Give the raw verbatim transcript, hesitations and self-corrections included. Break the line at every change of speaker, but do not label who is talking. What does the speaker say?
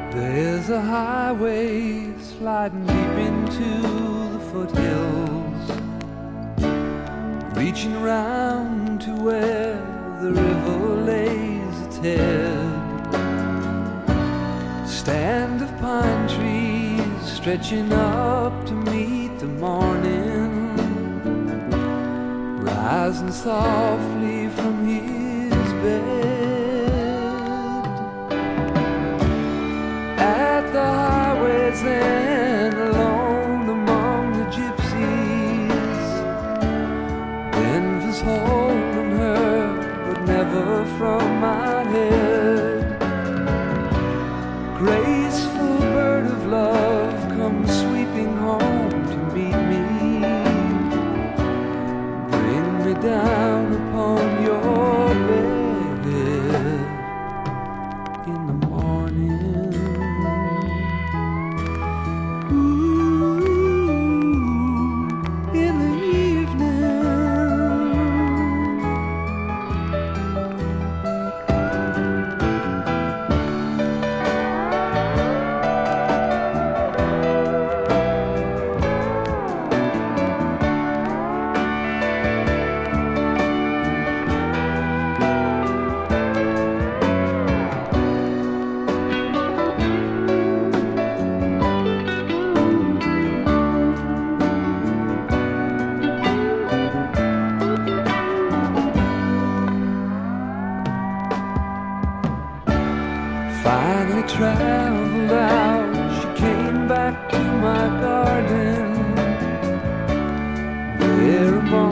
There's a highway sliding deep into the foothills, reaching around to where the river lays its head. Stand of pine trees stretching up to meet the morning, rising softly from his bed. At the highway's end, alone among the gypsies, Denver's holding her, but never from my head. Graceful bird of love comes sweeping home to meet me, bring me down upon your bed in the morning. Ooh, in the finally traveled out, she came back to my garden, there among